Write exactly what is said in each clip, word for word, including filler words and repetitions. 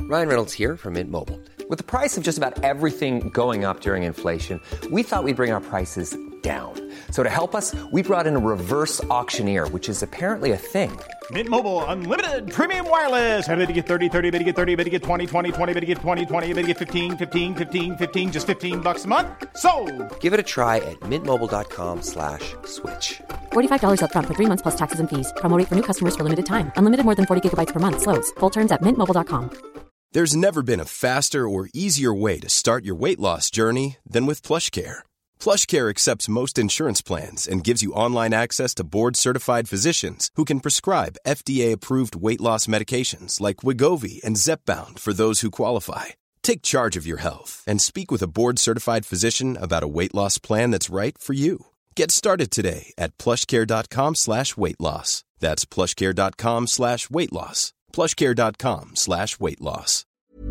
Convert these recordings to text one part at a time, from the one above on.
Ryan Reynolds here from Mint Mobile. With the price of just about everything going up during inflation, we thought we'd bring our prices down. So to help us, we brought in a reverse auctioneer, which is apparently a thing. Mint Mobile Unlimited Premium Wireless. How to get thirty, thirty, how to get thirty, how to get twenty, twenty, twenty, how to get twenty, twenty, how to get fifteen, fifteen, fifteen, fifteen, just fifteen bucks a month? Sold! Give it a try at mintmobile.com slash switch. forty-five dollars up front for three months plus taxes and fees. Promo rate for new customers for limited time. Unlimited more than forty gigabytes per month. Slows full terms at mint mobile dot com. There's never been a faster or easier way to start your weight loss journey than with PlushCare. PlushCare accepts most insurance plans and gives you online access to board-certified physicians who can prescribe F D A-approved weight loss medications like Wegovy and Zepbound for those who qualify. Take charge of your health and speak with a board-certified physician about a weight loss plan that's right for you. Get started today at plushcare.com slash weight loss. That's plushcare.com slash weight loss. plushcare.com slash weight loss.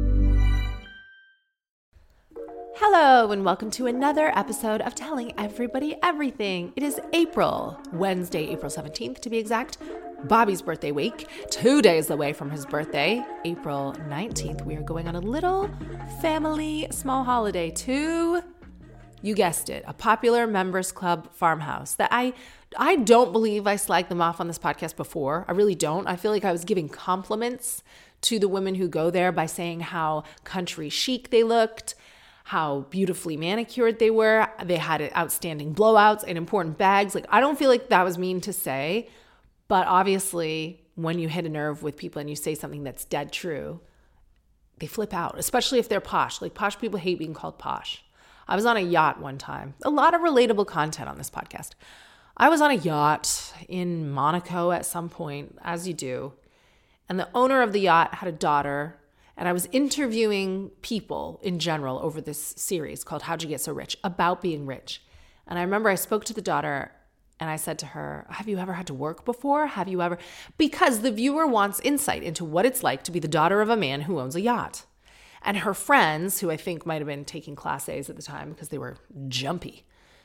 Hello, and welcome to another episode of Telling Everybody Everything. It is April, Wednesday, April seventeenth to be exact, Bobby's birthday week. Two days away from his birthday, April nineteenth, we are going on a little family small holiday to, you guessed it, a popular members club farmhouse that I I don't believe I slagged them off on this podcast before. I really don't. I feel like I was giving compliments to the women who go there by saying how country chic they looked, how beautifully manicured they were. They had outstanding blowouts and important bags. Like, I don't feel like that was mean to say, but obviously when you hit a nerve with people and you say something that's dead true, they flip out, especially if they're posh. Like, posh people hate being called posh. I was on a yacht one time. A lot of relatable content on this podcast. I was on a yacht in Monaco at some point, as you do, and the owner of the yacht had a daughter, and I was interviewing people in general over this series called How'd You Get So Rich, about being rich. And I remember I spoke to the daughter and I said to her, have you ever had to work before? Have you ever? Because the viewer wants insight into what it's like to be the daughter of a man who owns a yacht. And her friends, who I think might have been taking Class A's at the time because they were jumpy.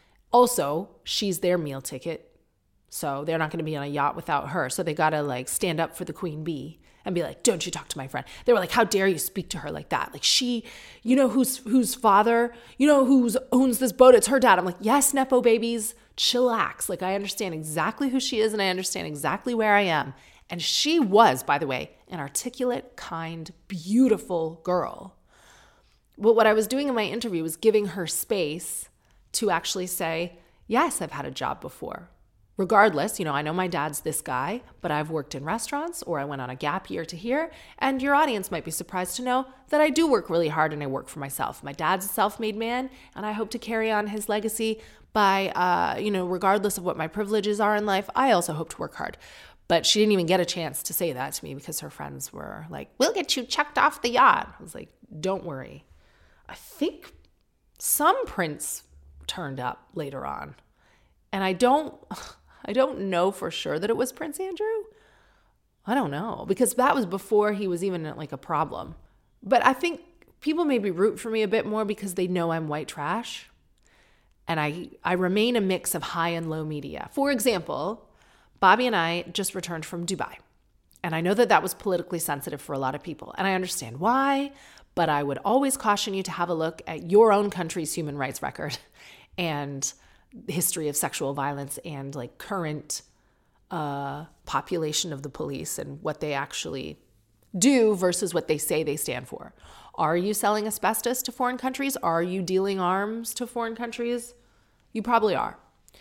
Also, she's their meal ticket, so they're not going to be on a yacht without her. So they got to like stand up for the queen bee and be like, don't you talk to my friend. They were like, how dare you speak to her like that? Like, she, you know whose whose father, you know who's owns this boat? It's her dad. I'm like, yes, Nepo babies, chillax. Like, I understand exactly who she is and I understand exactly where I am. And she was, by the way, an articulate, kind, beautiful girl. But what I was doing in my interview was giving her space to actually say, yes, I've had a job before. Regardless, you know, I know my dad's this guy, but I've worked in restaurants or I went on a gap year to here. And your audience might be surprised to know that I do work really hard and I work for myself. My dad's a self-made man and I hope to carry on his legacy by, uh, you know, regardless of what my privileges are in life, I also hope to work hard. But she didn't even get a chance to say that to me because her friends were like, we'll get you chucked off the yacht. I was like, don't worry. I think some prince turned up later on. And I don't I don't know for sure that it was Prince Andrew. I don't know, because that was before he was even like a problem. But I think people maybe root for me a bit more because they know I'm white trash. And I I remain a mix of high and low media. For example, Bobby and I just returned from Dubai. And I know that that was politically sensitive for a lot of people. And I understand why, but I would always caution you to have a look at your own country's human rights record and history of sexual violence and like current uh, population of the police and what they actually do versus what they say they stand for. Are you selling asbestos to foreign countries? Are you dealing arms to foreign countries? You probably are.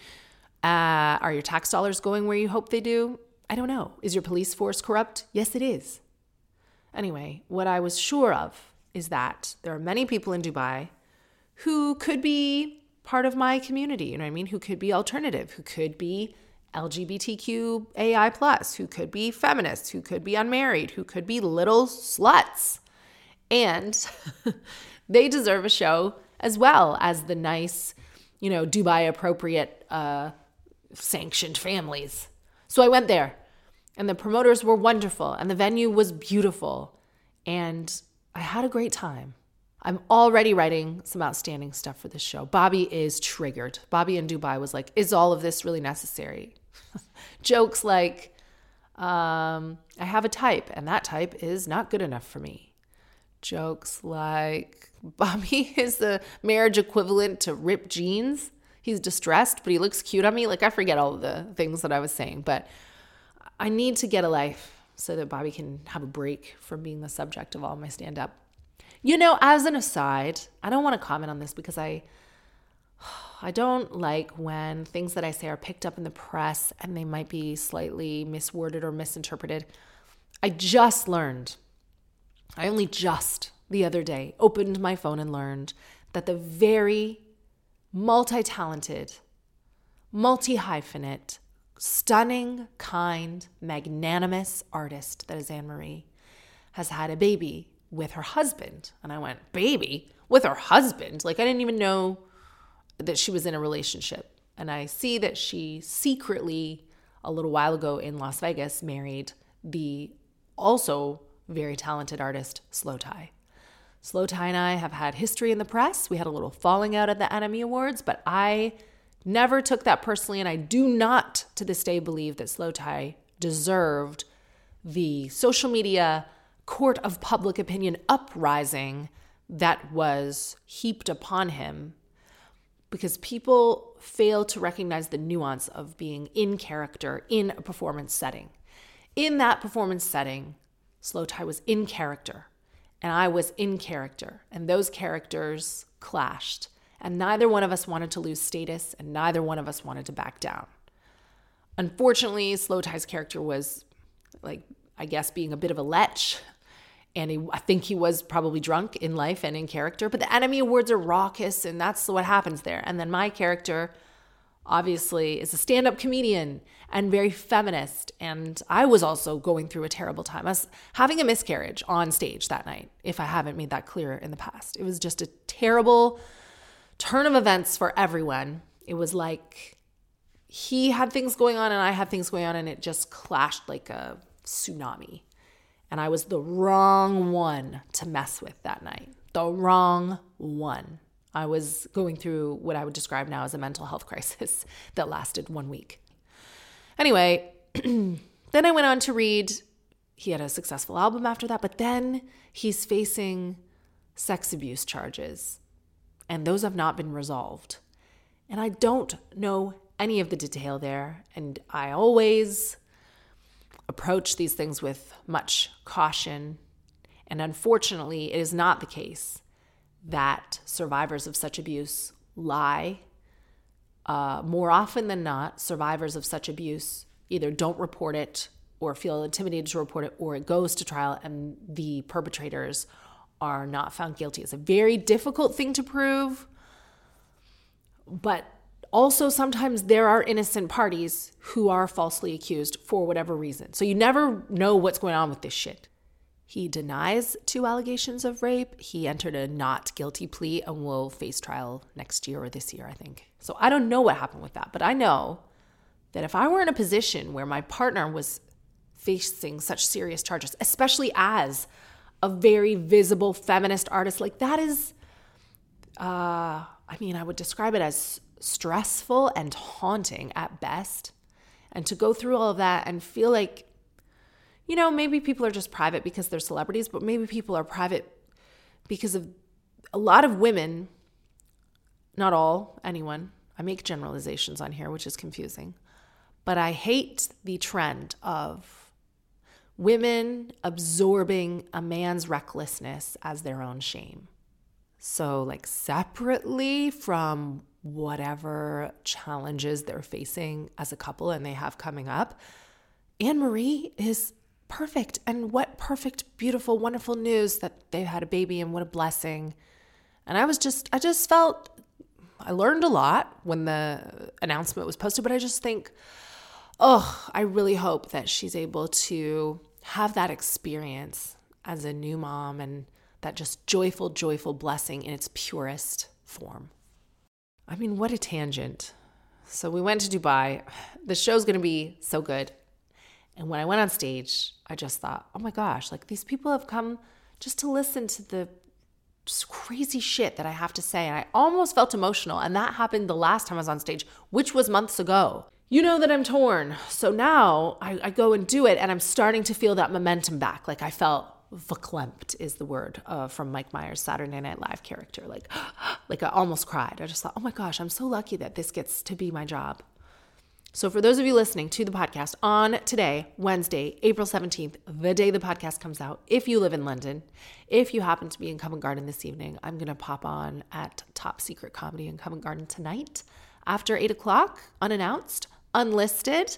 Uh, are your tax dollars going where you hope they do? I don't know. Is your police force corrupt? Yes, it is. Anyway, what I was sure of is that there are many people in Dubai who could be part of my community, you know what I mean? Who could be alternative, who could be L G B T Q A I plus, who could be feminists, who could be unmarried, who could be little sluts. And they deserve a show as well as the nice, you know, Dubai appropriate uh, sanctioned families. So I went there and the promoters were wonderful and the venue was beautiful and I had a great time. I'm already writing some outstanding stuff for this show. Bobby is triggered. Bobby in Dubai was like, is all of this really necessary? Jokes like, um, I have a type and that type is not good enough for me. jokes like Bobby is the marriage equivalent to ripped jeans. He's distressed, but he looks cute on me. Like, I forget all of the things that I was saying, but I need to get a life so that Bobby can have a break from being the subject of all my stand-up. You know, as an aside, I don't want to comment on this because I I don't like when things that I say are picked up in the press and they might be slightly misworded or misinterpreted. I just learned, I only just the other day opened my phone and learned that the very multi-talented, multi-hyphenate, stunning, kind, magnanimous artist that is Anne-Marie has had a baby with her husband. And I went, baby? With her husband? Like, I didn't even know that she was in a relationship. And I see that she secretly, a little while ago in Las Vegas, married the also very talented artist Slowthai. Slowthai and I have had history in the press. We had a little falling out at the Enemy Awards, but I never took that personally, and I do not to this day believe that Slowthai deserved the social media court of public opinion uprising that was heaped upon him, because people fail to recognize the nuance of being in character in a performance setting. In that performance setting, Slowthai was in character, and I was in character, and those characters clashed, and neither one of us wanted to lose status, and neither one of us wanted to back down. Unfortunately, Slowthai's character was, like, I guess, being a bit of a lech, and he, I think he was probably drunk in life and in character, but the Enemy Awards are raucous, and that's what happens there. And then my character, obviously, is a stand-up comedian and very feminist, and I was also going through a terrible time. I was having a miscarriage on stage that night, if I haven't made that clear in the past. It was just a terrible turn of events for everyone. It was like he had things going on and I had things going on, and it just clashed like a tsunami. And I was the wrong one to mess with that night. The wrong one. I was going through what I would describe now as a mental health crisis that lasted one week. Anyway, then I went on to read, he had a successful album after that, but then he's facing sex abuse charges, and those have not been resolved. And I don't know any of the detail there, and I always approach these things with much caution. And unfortunately, it is not the case that survivors of such abuse lie. Uh, more often than not, survivors of such abuse either don't report it or feel intimidated to report it, or it goes to trial and the perpetrators are not found guilty. It's a very difficult thing to prove, but also sometimes there are innocent parties who are falsely accused for whatever reason. So you never know what's going on with this shit. He denies two allegations of rape. He entered a not guilty plea and will face trial next year or this year, I think. So I don't know what happened with that, but I know that if I were in a position where my partner was facing such serious charges, especially as a very visible feminist artist, like that is, uh, I mean, I would describe it as stressful and haunting at best. And to go through all of that and feel like, you know, maybe people are just private because they're celebrities, but maybe people are private because of a lot of women, not all, anyone. I make generalizations on here, which is confusing. But I hate the trend of women absorbing a man's recklessness as their own shame. So like separately from whatever challenges they're facing as a couple and they have coming up, Anne-Marie is perfect. And what perfect, beautiful, wonderful news that they've had a baby, and what a blessing. And I was just, I just felt, I learned a lot when the announcement was posted, but I just think, oh, I really hope that she's able to have that experience as a new mom and that just joyful, joyful blessing in its purest form. I mean, what a tangent. So we went to Dubai. The show's going to be so good. And when I went on stage, I just thought, oh my gosh, like these people have come just to listen to the crazy shit that I have to say. And I almost felt emotional. And that happened the last time I was on stage, which was months ago. You know that I'm torn. So now I, I go and do it, and I'm starting to feel that momentum back. Like I felt verklempt is the word uh, from Mike Myers' Saturday Night Live character. Like, like I almost cried. I just thought, oh my gosh, I'm so lucky that this gets to be my job. So for those of you listening to the podcast on today, Wednesday, April seventeenth, the day the podcast comes out, if you live in London, if you happen to be in Covent Garden this evening, I'm going to pop on at Top Secret Comedy in Covent Garden tonight after eight o'clock, unannounced, unlisted.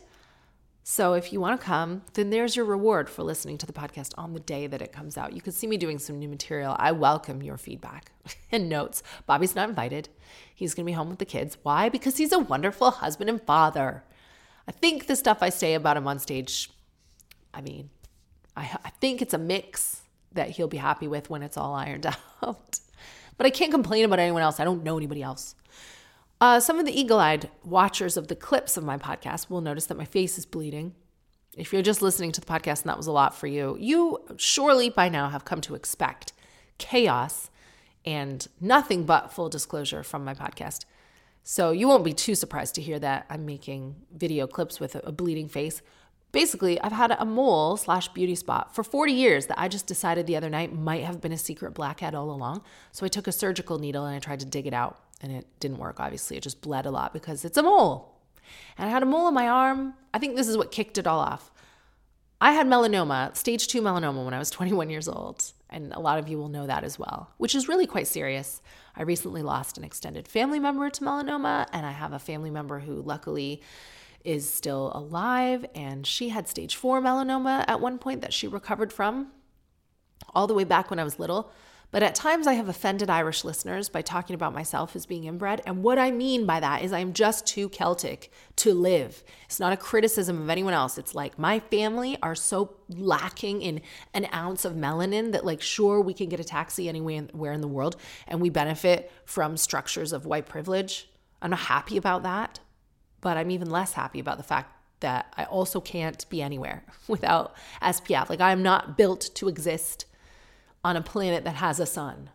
So if you want to come, then there's your reward for listening to the podcast on the day that it comes out. You could see me doing some new material. I welcome your feedback and notes. Bobby's not invited. He's going to be home with the kids. Why? Because he's a wonderful husband and father. I think the stuff I say about him on stage, I mean, I, I think it's a mix that he'll be happy with when it's all ironed out. But I can't complain about anyone else. I don't know anybody else. Uh, some of the eagle-eyed watchers of the clips of my podcast will notice that my face is bleeding. If you're just listening to the podcast and that was a lot for you, you surely by now have come to expect chaos and nothing but full disclosure from my podcast. So you won't be too surprised to hear that I'm making video clips with a, a bleeding face. Basically, I've had a mole slash beauty spot for forty years that I just decided the other night might have been a secret blackhead all along. So I took a surgical needle and I tried to dig it out. And it didn't work, obviously. It just bled a lot because it's a mole. And I had a mole on my arm. I think this is what kicked it all off. I had melanoma, stage two melanoma, when I was twenty-one years old. And a lot of you will know that as well, which is really quite serious. I recently lost an extended family member to melanoma, and I have a family member who luckily is still alive. And she had stage four melanoma at one point that she recovered from all the way back when I was little. But at times I have offended Irish listeners by talking about myself as being inbred. And what I mean by that is I'm just too Celtic to live. It's not a criticism of anyone else. It's like my family are so lacking in an ounce of melanin that, like, sure, we can get a taxi anywhere in the world and we benefit from structures of white privilege. I'm not happy about that, but I'm even less happy about the fact that I also can't be anywhere without S P F. Like, I am not built to exist on a planet that has a sun.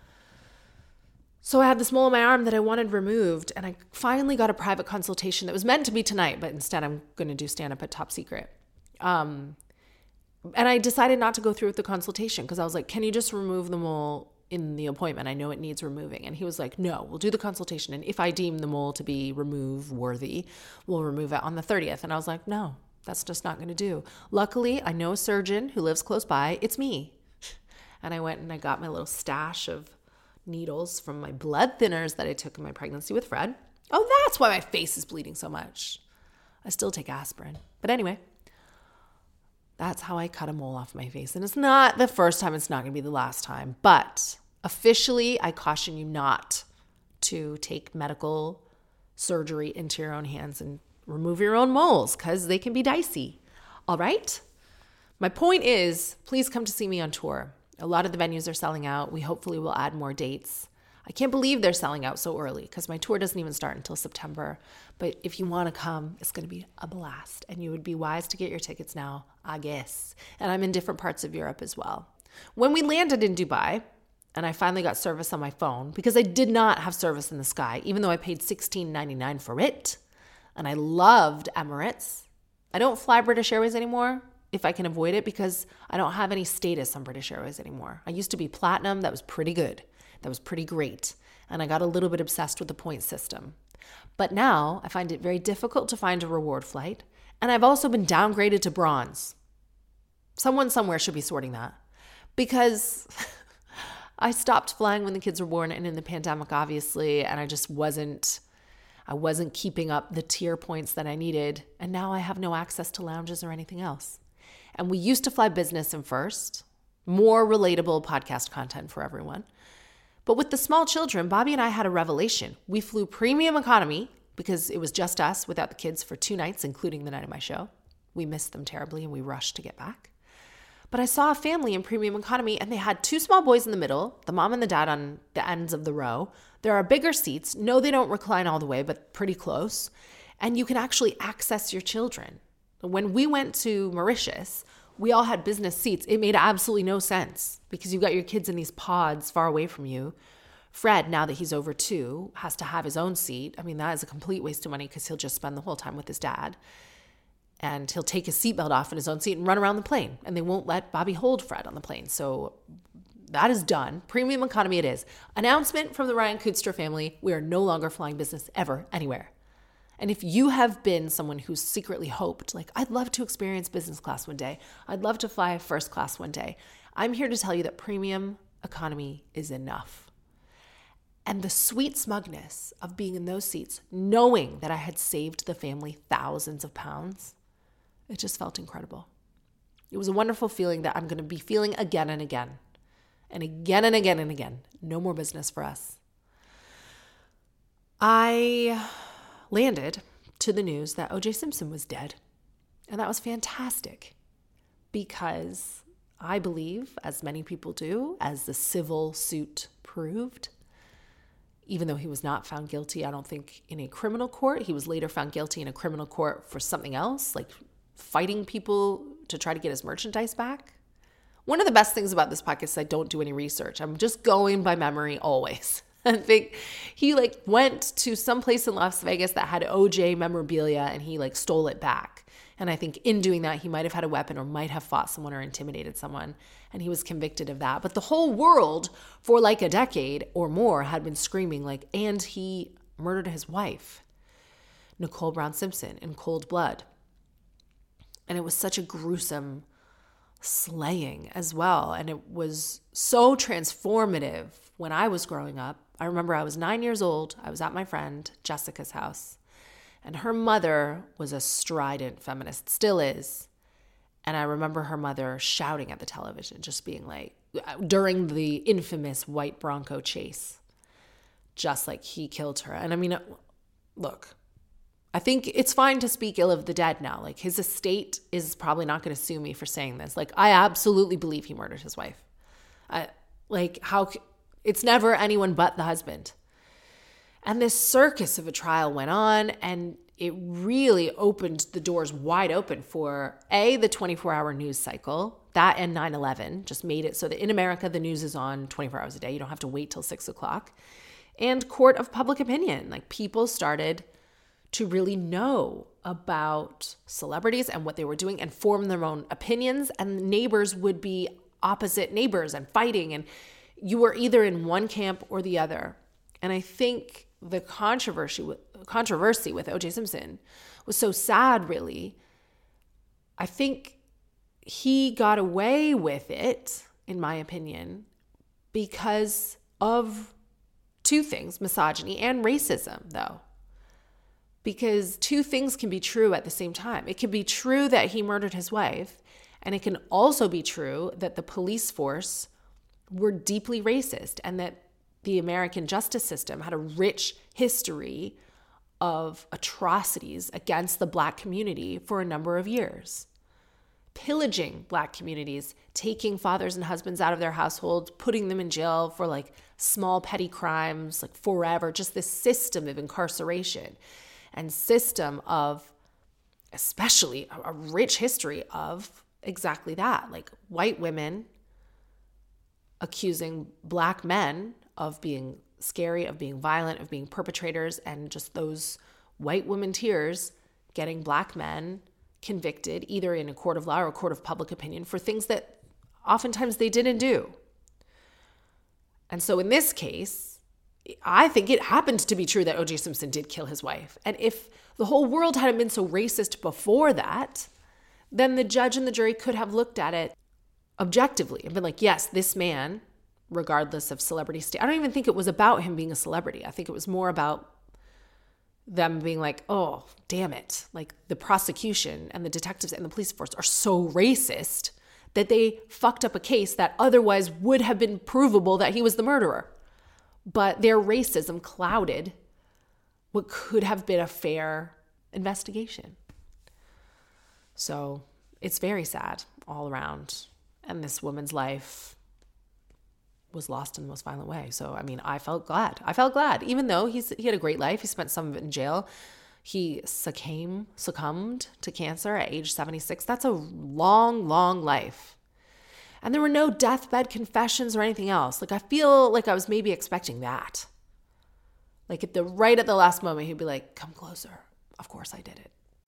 So I had this mole on my arm that I wanted removed, and I finally got a private consultation that was meant to be tonight, but instead I'm going to do stand-up at Top Secret. Um, and I decided not to go through with the consultation because I was like, can you just remove the mole in the appointment? I know it needs removing. And he was like, no, we'll do the consultation, and if I deem the mole to be remove worthy, we'll remove it on the thirtieth. And I was like, no, that's just not going to do. Luckily, I know a surgeon who lives close by. It's me. And I went and I got my little stash of needles from my blood thinners that I took in my pregnancy with Fred. Oh, that's why my face is bleeding so much. I still take aspirin. But anyway, that's how I cut a mole off my face. And it's not the first time. It's not going to be the last time. But officially, I caution you not to take medical surgery into your own hands and remove your own moles because they can be dicey. All right? My point is, please come to see me on tour. A lot of the venues are selling out. We hopefully will add more dates. I can't believe they're selling out so early because my tour doesn't even start until September. But if you want to come, it's going to be a blast. And you would be wise to get your tickets now, I guess. And I'm in different parts of Europe as well. When we landed in Dubai, and I finally got service on my phone, because I did not have service in the sky, even though I paid sixteen ninety-nine for it. And I loved Emirates. I don't fly British Airways anymore, if I can avoid it, because I don't have any status on British Airways anymore. I used to be platinum. That was pretty good. That was pretty great. And I got a little bit obsessed with the point system. But now I find it very difficult to find a reward flight. And I've also been downgraded to bronze. Someone somewhere should be sorting that. Because I stopped flying when the kids were born and in the pandemic, obviously, and I just wasn't, I wasn't keeping up the tier points that I needed. And now I have no access to lounges or anything else. And we used to fly business and first, more relatable podcast content for everyone. But with the small children, Bobby and I had a revelation. We flew premium economy because it was just us without the kids for two nights, including the night of my show. We missed them terribly and we rushed to get back. But I saw a family in premium economy and they had two small boys in the middle, the mom and the dad on the ends of the row. There are bigger seats. No, they don't recline all the way, but pretty close. And you can actually access your children. When we went to Mauritius, we all had business seats. It made absolutely no sense because you've got your kids in these pods far away from you. Fred, now that he's over two, has to have his own seat. I mean, that is a complete waste of money because he'll just spend the whole time with his dad. And he'll take his seatbelt off in his own seat and run around the plane. And they won't let Bobby hold Fred on the plane. So that is done. Premium economy it is. Announcement from the Ryan Kootster family. We are no longer flying business ever, anywhere. And if you have been someone who's secretly hoped, like, I'd love to experience business class one day, I'd love to fly first class one day, I'm here to tell you that premium economy is enough. And the sweet smugness of being in those seats, knowing that I had saved the family thousands of pounds, it just felt incredible. It was a wonderful feeling that I'm going to be feeling again and again, and again and again and again. No more business for us. I landed to the news that O J Simpson was dead. And that was fantastic because I believe, as many people do, as the civil suit proved, even though he was not found guilty, I don't think, in a criminal court. He was later found guilty in a criminal court for something else, like fighting people to try to get his merchandise back. One of the best things about this podcast is I don't do any research. I'm just going by memory always. I think he like went to some place in Las Vegas that had O J memorabilia and he like stole it back. And I think in doing that, he might have had a weapon or might have fought someone or intimidated someone. And he was convicted of that. But the whole world for like a decade or more had been screaming like, and he murdered his wife, Nicole Brown Simpson, in cold blood. And it was such a gruesome slaying as well. And it was so transformative when I was growing up. I remember I was nine years old. I was at my friend Jessica's house. And her mother was a strident feminist, still is. And I remember her mother shouting at the television, just being like, during the infamous white Bronco chase, just like he killed her. And I mean, look, I think it's fine to speak ill of the dead now. Like his estate is probably not going to sue me for saying this. Like I absolutely believe he murdered his wife. I, like how, it's never anyone but the husband. And this circus of a trial went on, and it really opened the doors wide open for A, the twenty-four hour news cycle. That and nine eleven just made it so that in America, the news is on twenty-four hours a day. You don't have to wait till six o'clock. And court of public opinion. Like people started to really know about celebrities and what they were doing and form their own opinions. And neighbors would be opposite neighbors and fighting. And you were either in one camp or the other. And I think the controversy with, controversy with O J Simpson was so sad, really. I think he got away with it, in my opinion, because of two things, misogyny and racism, though. Because two things can be true at the same time. It can be true that he murdered his wife, and it can also be true that the police force were deeply racist and that the American justice system had a rich history of atrocities against the Black community for a number of years. Pillaging Black communities, taking fathers and husbands out of their households, putting them in jail for like small petty crimes, like forever, just this system of incarceration and system of especially a rich history of exactly that, like white women accusing Black men of being scary, of being violent, of being perpetrators, and just those white women tears getting Black men convicted either in a court of law or a court of public opinion for things that oftentimes they didn't do. And so in this case, I think it happened to be true that O J Simpson did kill his wife. And if the whole world hadn't been so racist before that, then the judge and the jury could have looked at it objectively and been like, yes, this man, regardless of celebrity state. I don't even think it was about him being a celebrity. I think it was more about them being like, oh, damn it. Like the prosecution and the detectives and the police force are so racist that they fucked up a case that otherwise would have been provable that he was the murderer. But their racism clouded what could have been a fair investigation. So it's very sad all around. And this woman's life was lost in the most violent way. So, I mean, I felt glad. I felt glad, even though he's he had a great life. He spent some of it in jail. He succumbed, succumbed to cancer at age seventy-six. That's a long, long life. And there were no deathbed confessions or anything else. Like, I feel like I was maybe expecting that. Like, at the right at the last moment, he'd be like, come closer. Of course I did it.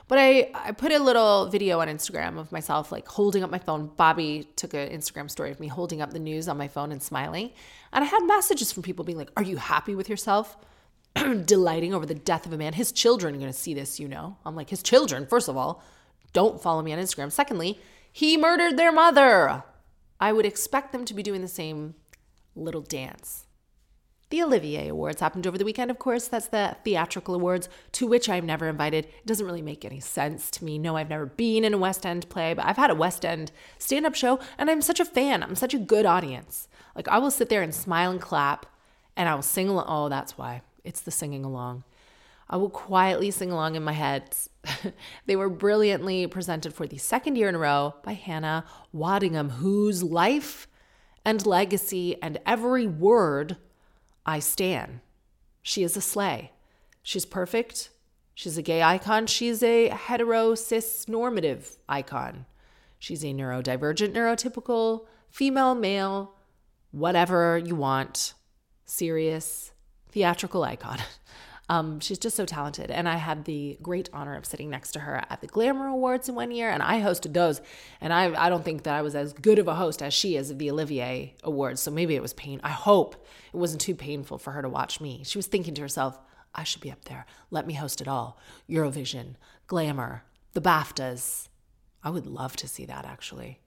But I, I put a little video on Instagram of myself like holding up my phone. Bobby took an Instagram story of me holding up the news on my phone and smiling. And I had messages from people being like, are you happy with yourself? Delighting over the death of a man. His children are going to see this, you know. I'm like, his children, first of all, don't follow me on Instagram. Secondly, he murdered their mother. I would expect them to be doing the same little dance. The Olivier Awards happened over the weekend, of course. That's the theatrical awards, to which I've never invited. It doesn't really make any sense to me. No, I've never been in a West End play, but I've had a West End stand-up show, and I'm such a fan. I'm such a good audience. Like, I will sit there and smile and clap, and I will sing along. Oh, that's why. It's the singing along. I will quietly sing along in my head. They were brilliantly presented for the second year in a row by Hannah Waddingham, whose life and legacy and every word I stan. She is a slay. She's perfect. She's a gay icon. She's a hetero cis normative icon. She's a neurodivergent, neurotypical, female, male, whatever you want, serious, theatrical icon. Um, she's just so talented. And I had the great honor of sitting next to her at the Glamour Awards in one year, and I hosted those. And I, I don't think that I was as good of a host as she is at the Olivier Awards. So maybe it was pain. I hope it wasn't too painful for her to watch me. She was thinking to herself, I should be up there. Let me host it all. Eurovision, Glamour, the BAFTAs. I would love to see that, actually.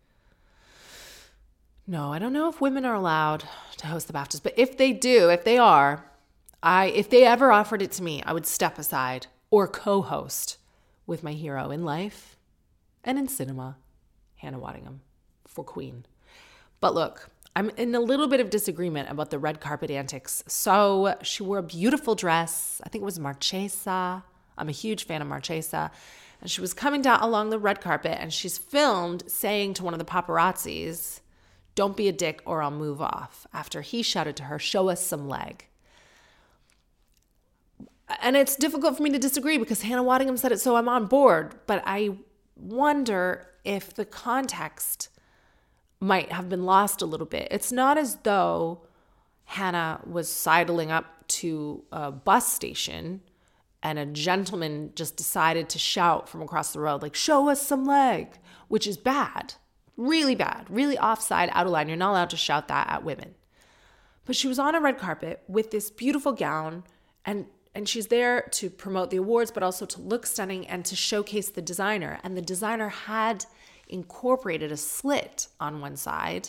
No, I don't know if women are allowed to host the BAFTAs, but if they do, if they are, I if they ever offered it to me, I would step aside or co-host with my hero in life and in cinema, Hannah Waddingham, for Queen. But look, I'm in a little bit of disagreement about the red carpet antics. So she wore a beautiful dress. I think it was Marchesa. I'm a huge fan of Marchesa. And she was coming down along the red carpet, and she's filmed saying to one of the paparazzis, "Don't be a dick or I'll move off," after he shouted to her, "Show us some leg." And it's difficult for me to disagree because Hannah Waddingham said it, so I'm on board. But I wonder if the context might have been lost a little bit. It's not as though Hannah was sidling up to a bus station and a gentleman just decided to shout from across the road, like, "Show us some leg," which is bad, really bad, really offside, out of line. You're not allowed to shout that at women. But she was on a red carpet with this beautiful gown, and And she's there to promote the awards, but also to look stunning and to showcase the designer. And the designer had incorporated a slit on one side.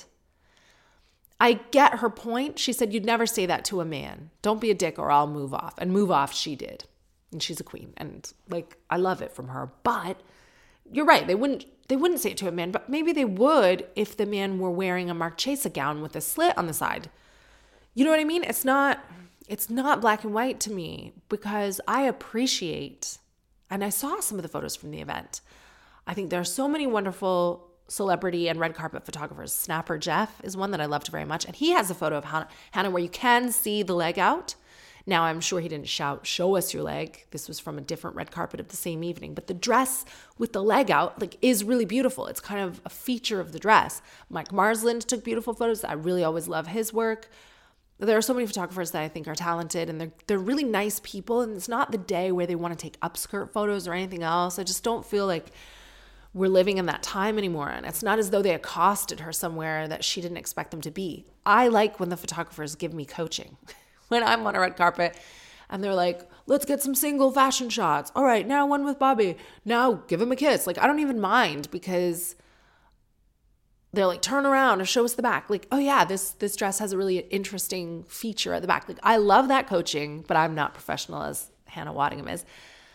I get her point. She said, you'd never say that to a man. Don't be a dick or I'll move off. And move off she did. And she's a queen. And like, I love it from her. But you're right. They wouldn't they wouldn't say it to a man, but maybe they would if the man were wearing a Marchesa gown with a slit on the side. You know what I mean? It's not... It's not black and white to me because I appreciate, and I saw some of the photos from the event. I think there are so many wonderful celebrity and red carpet photographers. Snapper Jeff is one that I loved very much. And he has a photo of Hannah, Hannah where you can see the leg out. Now, I'm sure he didn't shout, "Show us your leg." This was from a different red carpet of the same evening. But the dress with the leg out like is really beautiful. It's kind of a feature of the dress. Mike Marsland took beautiful photos. I really always love his work. There are so many photographers that I think are talented, and they're they're really nice people, and it's not the day where they want to take upskirt photos or anything else. I just don't feel like we're living in that time anymore, and it's not as though they accosted her somewhere that she didn't expect them to be. I like when the photographers give me coaching. When I'm on a red carpet and they're like, "Let's get some single fashion shots. All right, now one with Bobby. Now give him a kiss." Like, I don't even mind because they're like, "Turn around and show us the back." Like, oh yeah, this this dress has a really interesting feature at the back. Like, I love that coaching, but I'm not professional as Hannah Waddingham is.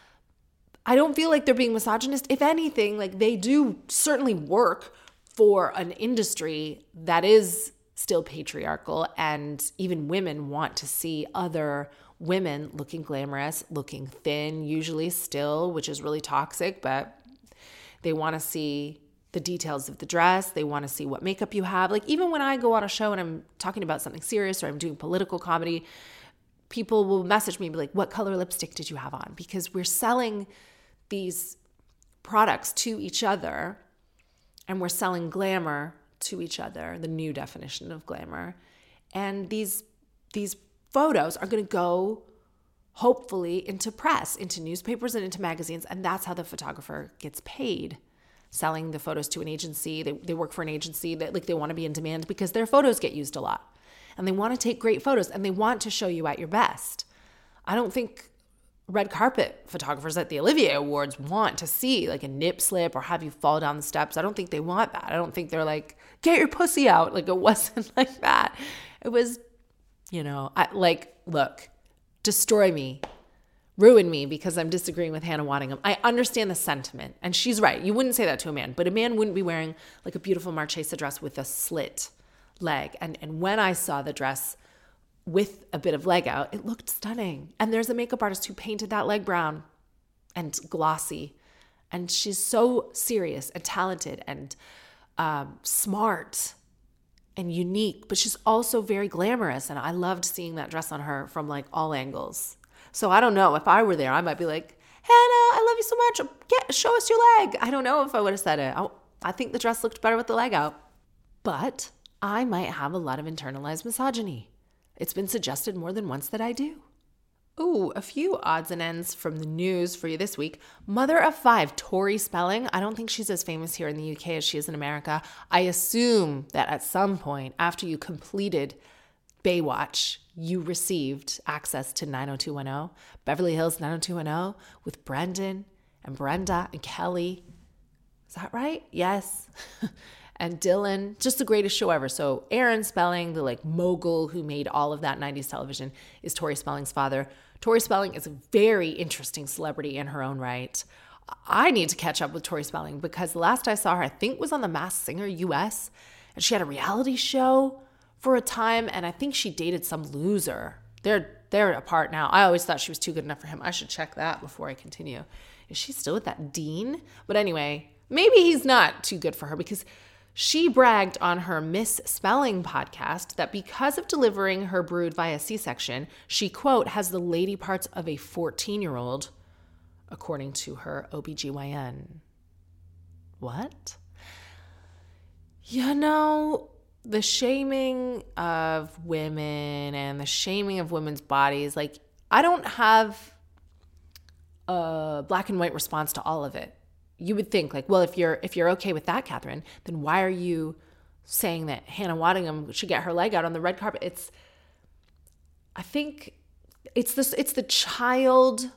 I don't feel like they're being misogynist. If anything, like they do certainly work for an industry that is still patriarchal, and even women want to see other women looking glamorous, looking thin, usually still, which is really toxic, but they want to see the details of the dress. They want to see what makeup you have. Like, even when I go on a show and I'm talking about something serious or I'm doing political comedy, people will message me and be like, "What color lipstick did you have on?" Because we're selling these products to each other, and we're selling glamour to each other, the new definition of glamour. And these, these photos are going to go hopefully into press, into newspapers and into magazines. And that's how the photographer gets paid, selling the photos to an agency. They, they work for an agency that like they want to be in demand because their photos get used a lot and they want to take great photos and they want to show you at your best. I don't think red carpet photographers at the Olivier Awards want to see like a nip slip or have you fall down the steps. I don't think they want that. I don't think they're like, get your pussy out. Like it wasn't like that. It was, you know, I, like, look, destroy me, ruin me because I'm disagreeing with Hannah Waddingham. I understand the sentiment and she's right. You wouldn't say that to a man, but a man wouldn't be wearing like a beautiful Marchesa dress with a slit leg. And, and when I saw the dress with a bit of leg out, it looked stunning. And there's a makeup artist who painted that leg brown and glossy. And she's so serious and talented and um, smart and unique, but she's also very glamorous. And I loved seeing that dress on her from like all angles. So I don't know, if I were there, I might be like, Hannah, I love you so much. Get, show us your leg. I don't know if I would have said it. I, I think the dress looked better with the leg out. But I might have a lot of internalized misogyny. It's been suggested more than once that I do. Ooh, a few odds and ends from the news for you this week. Mother of five, Tori Spelling. I don't think she's as famous here in the U K as she is in America. I assume that at some point after you completed Baywatch, you received access to nine oh two one oh, Beverly Hills nine oh two one oh with Brendan and Brenda and Kelly. Is that right? Yes. And Dylan, just the greatest show ever. So Aaron Spelling, the like mogul who made all of that nineties television, is Tori Spelling's father. Tori Spelling is a very interesting celebrity in her own right. I need to catch up with Tori Spelling because the last I saw her, I think was on The Masked Singer U S, and she had a reality show for a time, and I think she dated some loser. They're they're apart now. I always thought she was too good enough for him. I should check that before I continue. Is she still with that Dean? But anyway, maybe he's not too good for her because she bragged on her Miss Spelling podcast that because of delivering her brood via C-section, she, quote, has the lady parts of a fourteen-year-old, according to her O B G Y N. What? You know, the shaming of women and the shaming of women's bodies, like, I don't have a black and white response to all of it. You would think like, well, if you're if you're okay with that, Catherine, then why are you saying that Hannah Waddingham should get her leg out on the red carpet? It's, I think it's this, it's the child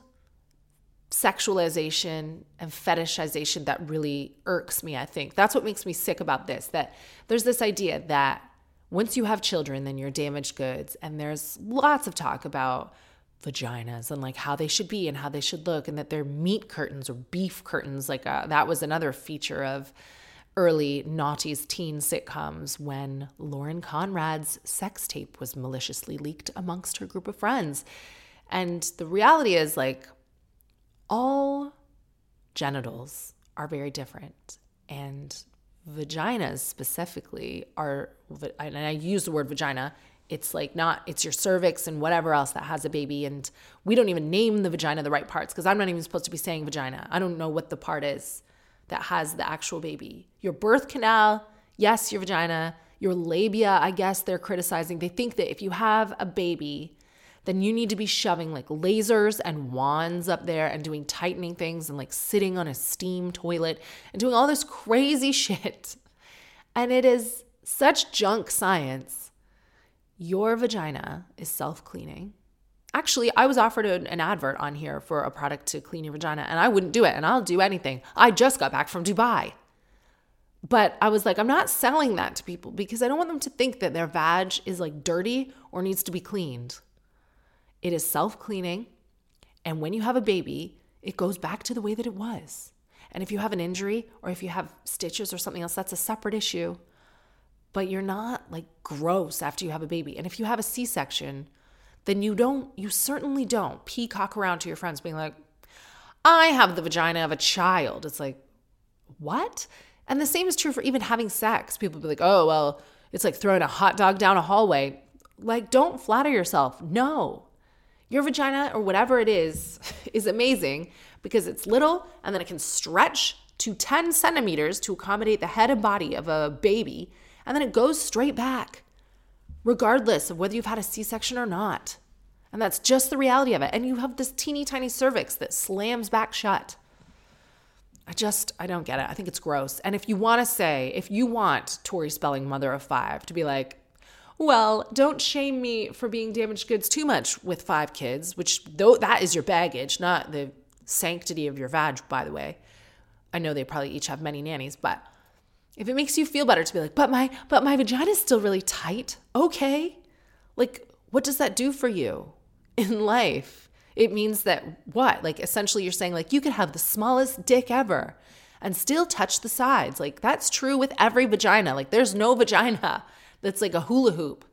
sexualization and fetishization that really irks me. I think that's what makes me sick about this, that there's this idea that once you have children, then you're damaged goods. And there's lots of talk about vaginas and like how they should be and how they should look, and that they're meat curtains or beef curtains. Like uh, that was another feature of early noughties teen sitcoms when Lauren Conrad's sex tape was maliciously leaked amongst her group of friends. And the reality is like all genitals are very different, and vaginas specifically are, and I use the word vagina, it's like not, it's your cervix and whatever else that has a baby. And we don't even name the vagina the right parts because I'm not even supposed to be saying vagina. I don't know what the part is that has the actual baby. Your birth canal, yes, your vagina, your labia, I guess they're criticizing. They think that if you have a baby, then you need to be shoving like lasers and wands up there and doing tightening things and like sitting on a steam toilet and doing all this crazy shit. And it is such junk science. Your vagina is self-cleaning. Actually, I was offered an, an advert on here for a product to clean your vagina, and I wouldn't do it, and I'll do anything. I just got back from Dubai. But I was like, I'm not selling that to people because I don't want them to think that their vag is like dirty or needs to be cleaned. It is self-cleaning, and when you have a baby, it goes back to the way that it was. And if you have an injury or if you have stitches or something else, that's a separate issue. But you're not like gross after you have a baby. And if you have a C-section, then you don't, you certainly don't peacock around to your friends being like, I have the vagina of a child. It's like, what? And the same is true for even having sex. People be like, oh, well, it's like throwing a hot dog down a hallway. Like, don't flatter yourself. No. Your vagina or whatever it is is amazing because it's little and then it can stretch to ten centimeters to accommodate the head and body of a baby. And then it goes straight back, regardless of whether you've had a C-section or not. And that's just the reality of it. And you have this teeny tiny cervix that slams back shut. I just, I don't get it. I think it's gross. And if you want to say, if you want Tori Spelling, mother of five, to be like, well, don't shame me for being damaged goods too much with five kids, which though that is your baggage, not the sanctity of your vag, by the way. I know they probably each have many nannies, but if it makes you feel better to be like, but my, but my vagina is still really tight. Okay. Like, what does that do for you in life? It means that what? Like, essentially you're saying like, you could have the smallest dick ever and still touch the sides. Like, that's true with every vagina. Like, there's no vagina that's like a hula hoop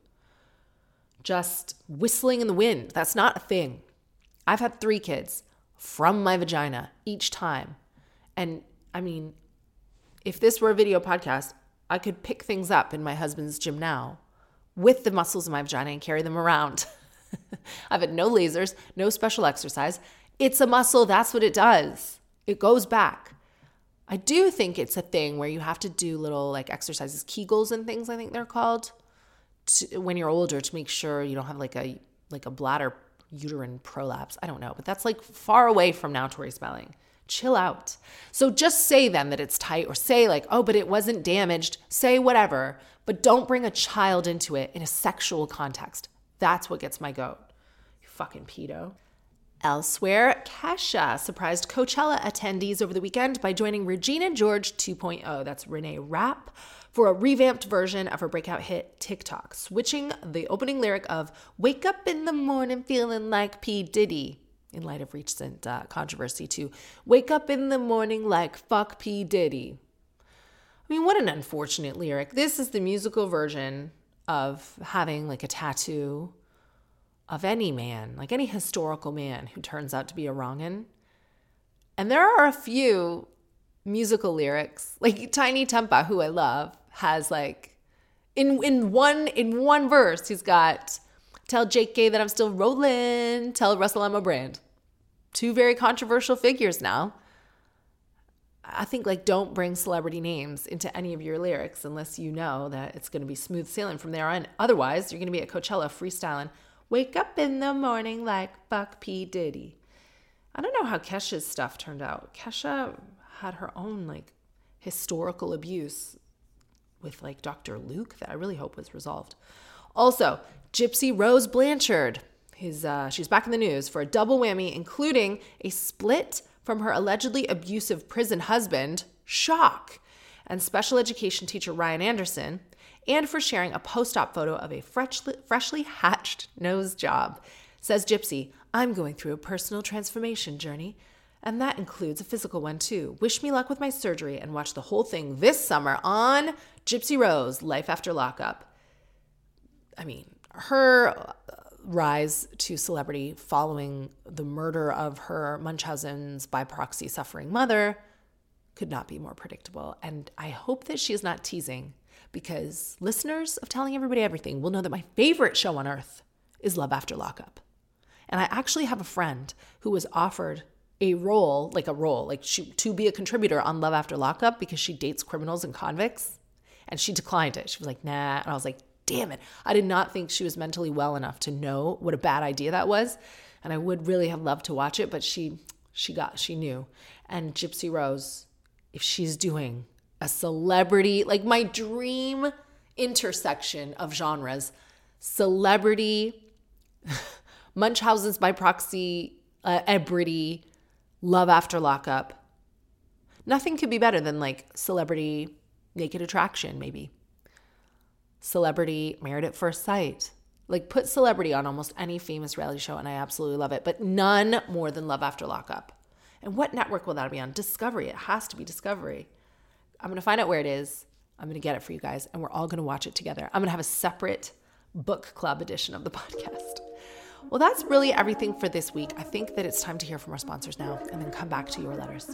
just whistling in the wind. That's not a thing. I've had three kids from my vagina each time. And I mean, if this were a video podcast, I could pick things up in my husband's gym now with the muscles in my vagina and carry them around. I've had no lasers, no special exercise. It's a muscle. That's what it does. It goes back. I do think it's a thing where you have to do little like exercises, Kegels and things, I think they're called, to, when you're older to make sure you don't have like a like a bladder uterine prolapse. I don't know, but that's like far away from now, Tori Spelling. Chill out. So just say then that it's tight, or say like, oh, but it wasn't damaged. Say whatever, but don't bring a child into it in a sexual context. That's what gets my goat. You fucking pedo. Elsewhere, Kesha surprised Coachella attendees over the weekend by joining Regina George two point oh, that's Renee Rapp, for a revamped version of her breakout hit TikTok, switching the opening lyric of "Wake up in the morning feeling like P. Diddy," in light of recent uh, controversy, to "Wake up in the morning like fuck P. Diddy." I mean, what an unfortunate lyric. This is the musical version of having like a tattoo of any man, like any historical man who turns out to be a wrong'un. And there are a few musical lyrics, like Tiny Tempa, who I love, has like, in in one in one verse, he's got, "Tell J K that I'm still rolling, tell Russell I'm a brand." Two very controversial figures now. I think like don't bring celebrity names into any of your lyrics unless you know that it's going to be smooth sailing from there on. Otherwise, you're going to be at Coachella freestyling, "Wake up in the morning like fuck P. Diddy." I don't know how Kesha's stuff turned out. Kesha had her own like historical abuse with like Doctor Luke that I really hope was resolved. Also, Gypsy Rose Blanchard, his, uh, she's back in the news for a double whammy, including a split from her allegedly abusive prison husband, shock, and special education teacher Ryan Anderson, and for sharing a post-op photo of a freshly, freshly hatched nose job. Says Gypsy, "I'm going through a personal transformation journey, and that includes a physical one too. Wish me luck with my surgery and watch the whole thing this summer on Gypsy Rose, Life After Lockup." I mean, her rise to celebrity following the murder of her Munchausen's by proxy suffering mother could not be more predictable. And I hope that she is not teasing, because listeners of Telling Everybody Everything will know that my favorite show on earth is Love After Lockup. And I actually have a friend who was offered a role, like a role, like she, to be a contributor on Love After Lockup because she dates criminals and convicts. And she declined it. She was like, nah. And I was like, damn it. I did not think she was mentally well enough to know what a bad idea that was. And I would really have loved to watch it, but she she got, she knew. And Gypsy Rose, if she's doing a celebrity, like my dream intersection of genres, celebrity, Munchausen's by proxy, uh, ebrity, Love After Lockup. Nothing could be better than like celebrity Naked Attraction, maybe. Celebrity Married at First Sight. Like put celebrity on almost any famous reality show and I absolutely love it, but none more than Love After Lockup. And what network will that be on? Discovery. It has to be Discovery. I'm going to find out where it is. I'm going to get it for you guys and we're all going to watch it together. I'm going to have a separate book club edition of the podcast. Well, that's really everything for this week. I think that it's time to hear from our sponsors now and then come back to your letters.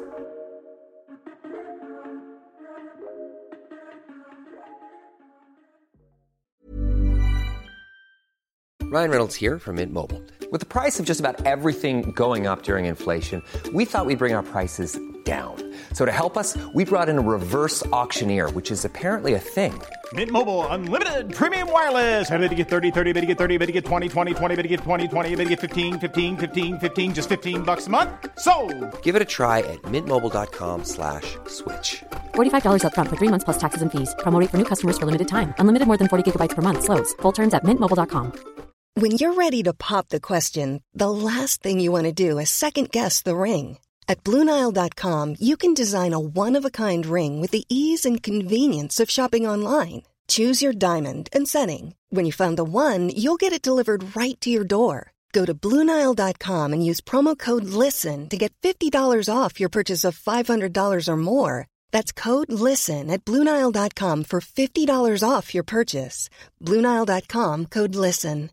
Ryan Reynolds here from Mint Mobile. With the price of just about everything going up during inflation, we thought we'd bring our prices down. So to help us, we brought in a reverse auctioneer, which is apparently a thing. Mint Mobile Unlimited Premium Wireless. How to get thirty, thirty, how to get thirty, how to get twenty, twenty, twenty, how to get twenty, twenty, how to get fifteen, fifteen, fifteen, fifteen, just fifteen bucks a month? Sold! Give it a try at mintmobile.com slash switch. forty-five dollars up front for three months plus taxes and fees. Promo rate for new customers for limited time. Unlimited more than forty gigabytes per month slows. Full terms at mint mobile dot com. When you're ready to pop the question, the last thing you want to do is second-guess the ring. At Blue Nile dot com, you can design a one-of-a-kind ring with the ease and convenience of shopping online. Choose your diamond and setting. When you find the one, you'll get it delivered right to your door. Go to Blue Nile dot com and use promo code LISTEN to get fifty dollars off your purchase of five hundred dollars or more. That's code LISTEN at Blue Nile dot com for fifty dollars off your purchase. Blue Nile dot com, code LISTEN.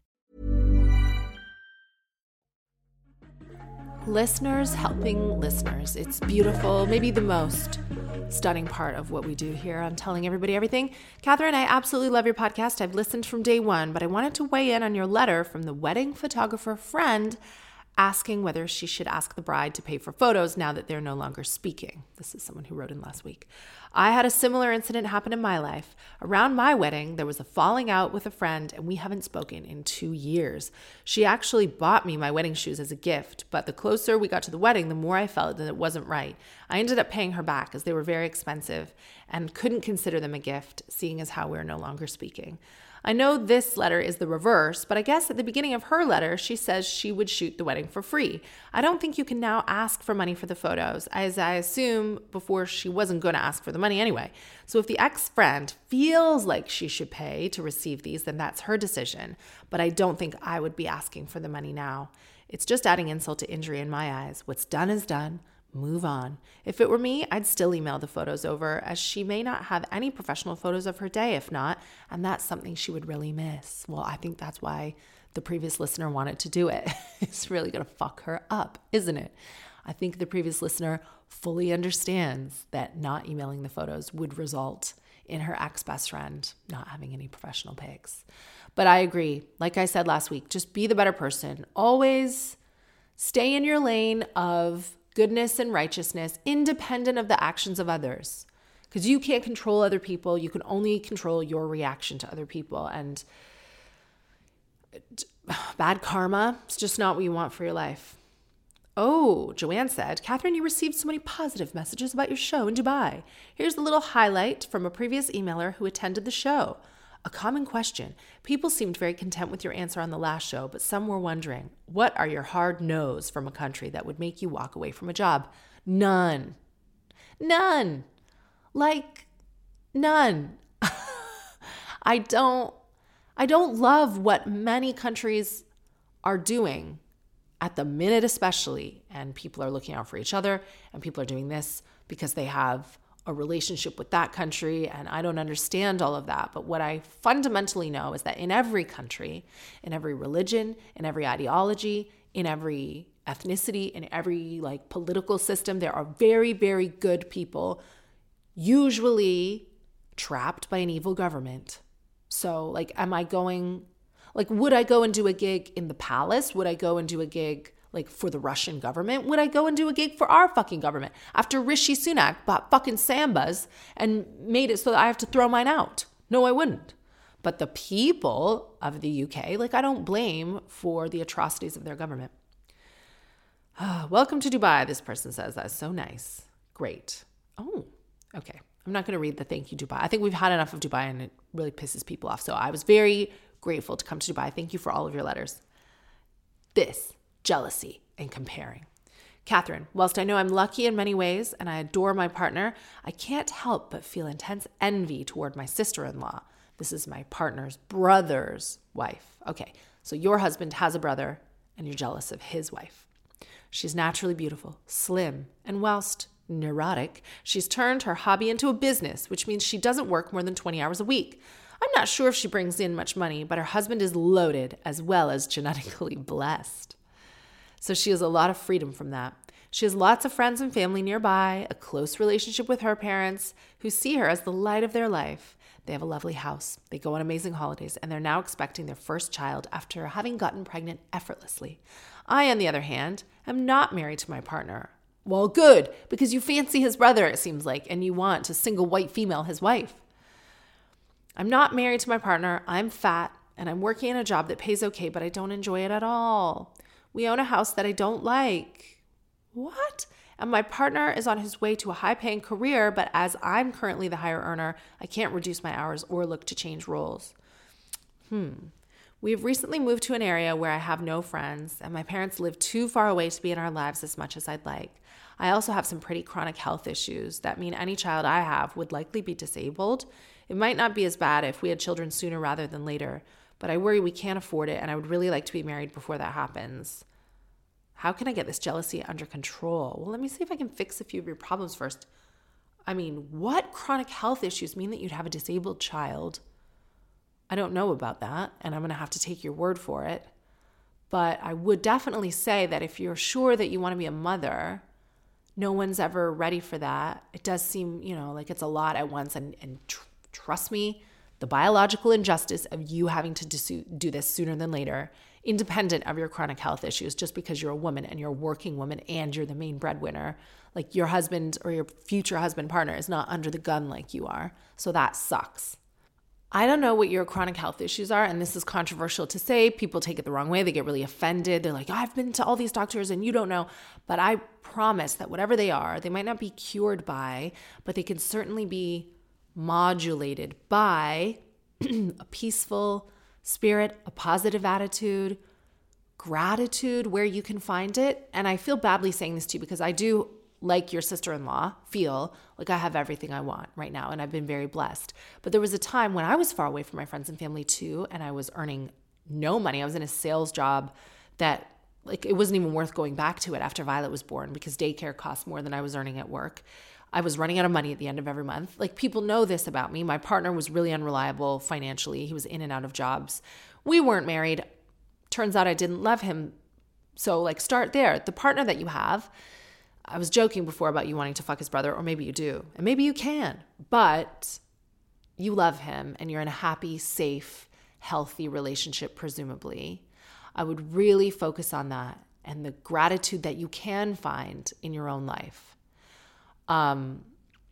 Listeners helping listeners. It's beautiful, maybe the most stunning part of what we do here on Telling Everybody Everything. Catherine, I absolutely love your podcast. I've listened from day one, but I wanted to weigh in on your letter from the wedding photographer friend asking whether she should ask the bride to pay for photos now that they're no longer speaking. This is someone who wrote in last week. I had a similar incident happen in my life. Around my wedding, there was a falling out with a friend, and we haven't spoken in two years. She actually bought me my wedding shoes as a gift, but the closer we got to the wedding, the more I felt that it wasn't right. I ended up paying her back as they were very expensive and couldn't consider them a gift, seeing as how we're no longer speaking. I know this letter is the reverse, but I guess at the beginning of her letter, she says she would shoot the wedding for free. I don't think you can now ask for money for the photos, as I assume before she wasn't going to ask for the money anyway. So if the ex-friend feels like she should pay to receive these, then that's her decision. But I don't think I would be asking for the money now. It's just adding insult to injury in my eyes. What's done is done. Move on. If it were me, I'd still email the photos over, as she may not have any professional photos of her day if not, and that's something she would really miss. Well, I think that's why the previous listener wanted to do it. It's really going to fuck her up, isn't it? I think the previous listener fully understands that not emailing the photos would result in her ex-best friend not having any professional pics. But I agree. Like I said last week, just be the better person. Always stay in your lane of goodness and righteousness, independent of the actions of others. Because you can't control other people. You can only control your reaction to other people. And bad karma, it's just not what you want for your life. Oh, Joanne said, Catherine, you received so many positive messages about your show in Dubai. Here's a little highlight from a previous emailer who attended the show. A common question. People seemed very content with your answer on the last show, but some were wondering, what are your hard no's from a country that would make you walk away from a job? None. None. Like, none. I don't, I don't love what many countries are doing at the minute especially, and people are looking out for each other, and people are doing this because they have a relationship with that country, and I don't understand all of that. But what I fundamentally know is that in every country, in every religion, in every ideology, in every ethnicity, in every like political system, there are very, very good people, usually trapped by an evil government. So like, am I going, like, would I go and do a gig in the palace? Would I go and do a gig like for the Russian government? Would I go and do a gig for our fucking government after Rishi Sunak bought fucking Sambas and made it so that I have to throw mine out? No, I wouldn't. But the people of the U K, like, I don't blame for the atrocities of their government. Ah, welcome to Dubai, this person says. That's so nice. Great. Oh, okay. I'm not going to read the thank you, Dubai. I think we've had enough of Dubai and it really pisses people off. So I was very grateful to come to Dubai. Thank you for all of your letters. This. Jealousy and comparing. Catherine, whilst I know I'm lucky in many ways and I adore my partner, I can't help but feel intense envy toward my sister-in-law. This is my partner's brother's wife. Okay, so your husband has a brother and you're jealous of his wife. She's naturally beautiful, slim, and whilst neurotic, she's turned her hobby into a business, which means she doesn't work more than twenty hours a week. I'm not sure if she brings in much money, but her husband is loaded as well as genetically blessed. So she has a lot of freedom from that. She has lots of friends and family nearby, a close relationship with her parents who see her as the light of their life. They have a lovely house. They go on amazing holidays, and they're now expecting their first child after having gotten pregnant effortlessly. I, on the other hand, am not married to my partner. Well, good, because you fancy his brother, it seems like, and you want to single white female his wife. I'm not married to my partner. I'm fat, and I'm working in a job that pays okay, but I don't enjoy it at all. We own a house that I don't like. What? And my partner is on his way to a high-paying career, but as I'm currently the higher earner, I can't reduce my hours or look to change roles. Hmm. We've recently moved to an area where I have no friends, and my parents live too far away to be in our lives as much as I'd like. I also have some pretty chronic health issues that mean any child I have would likely be disabled. It might not be as bad if we had children sooner rather than later, but I worry we can't afford it, and I would really like to be married before that happens. How can I get this jealousy under control? Well, let me see if I can fix a few of your problems first. I mean, what chronic health issues mean that you'd have a disabled child? I don't know about that, and I'm going to have to take your word for it. But I would definitely say that if you're sure that you want to be a mother, no one's ever ready for that. It does seem, you know, like it's a lot at once. And, and tr- trust me, the biological injustice of you having to do, do this sooner than later, independent of your chronic health issues, just because you're a woman and you're a working woman and you're the main breadwinner, like your husband or your future husband partner is not under the gun like you are. So that sucks. I don't know what your chronic health issues are, and this is controversial to say. People take it the wrong way. They get really offended. They're like, I've been to all these doctors and you don't know. But I promise that whatever they are, they might not be cured by, but they can certainly be modulated by a peaceful spirit, a positive attitude, gratitude where you can find it. And I feel badly saying this to you because I do, like your sister-in-law, feel like I have everything I want right now, and I've been very blessed. But there was a time when I was far away from my friends and family too, and I was earning no money. I was in a sales job that, like, it wasn't even worth going back to it after Violet was born because daycare cost more than I was earning at work. I was running out of money at the end of every month. Like, people know this about me. My partner was really unreliable financially. He was in and out of jobs. We weren't married. Turns out I didn't love him. So, like, start there. The partner that you have, I was joking before about you wanting to fuck his brother, or maybe you do, and maybe you can, but you love him and you're in a happy, safe, healthy relationship, presumably. I would really focus on that and the gratitude that you can find in your own life. Um,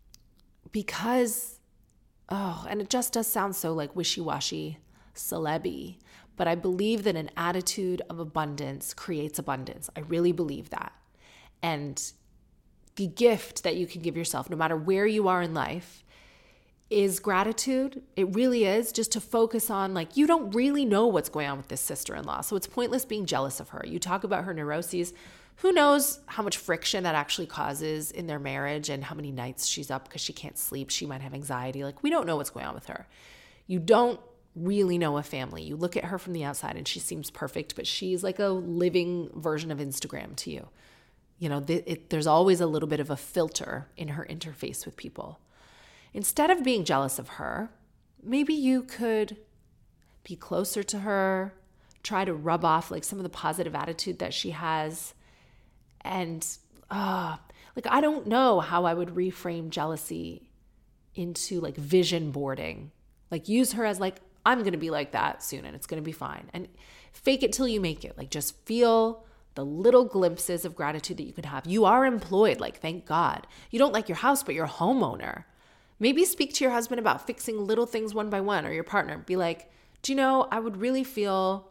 because, oh, and it just does sound so like wishy-washy, celeb-y, but I believe that an attitude of abundance creates abundance. I really believe that. And the gift that you can give yourself, no matter where you are in life, is gratitude. It really is, just to focus on, like, you don't really know what's going on with this sister-in-law, so it's pointless being jealous of her. You talk about her neuroses. Who knows how much friction that actually causes in their marriage and how many nights she's up because she can't sleep. She might have anxiety. Like, we don't know what's going on with her. You don't really know a family. You look at her from the outside and she seems perfect, but she's like a living version of Instagram to you. You know, th- it, there's always a little bit of a filter in her interface with people. Instead of being jealous of her, maybe you could be closer to her, try to rub off like some of the positive attitude that she has. And uh, like, I don't know how I would reframe jealousy into like vision boarding. Like, use her as like, I'm going to be like that soon and it's going to be fine. And fake it till you make it. Like, just feel the little glimpses of gratitude that you can have. You are employed, like, thank God. You don't like your house, but you're a homeowner. Maybe speak to your husband about fixing little things one by one, or your partner. Be like, do you know, I would really feel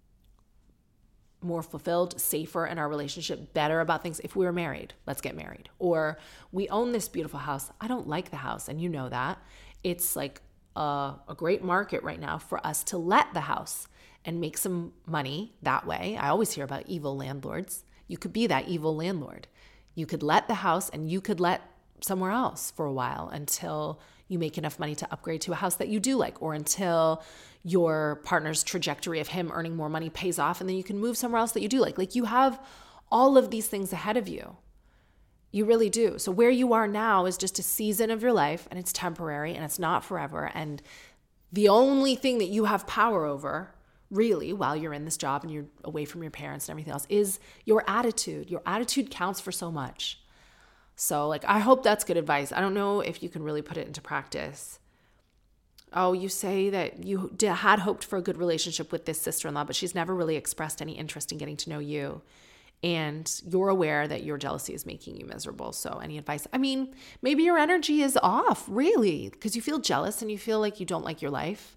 more fulfilled, safer in our relationship, better about things if we were married. Let's get married. Or we own this beautiful house. I don't like the house, and you know that. It's like a, a great market right now for us to let the house and make some money that way. I always hear about evil landlords. You could be that evil landlord. You could let the house and you could let somewhere else for a while until you make enough money to upgrade to a house that you do like, or until your partner's trajectory of him earning more money pays off, and then you can move somewhere else that you do like. Like, you have all of these things ahead of you. You really do. So where you are now is just a season of your life, and it's temporary and it's not forever. And the only thing that you have power over, really, while you're in this job and you're away from your parents and everything else, is your attitude. Your attitude counts for so much. So, like, I hope that's good advice. I don't know if you can really put it into practice. Oh, you say that you d- had hoped for a good relationship with this sister-in-law, but she's never really expressed any interest in getting to know you. and you're aware that your jealousy is making you miserable. So any advice? I mean, maybe your energy is off, really, because you feel jealous and you feel like you don't like your life.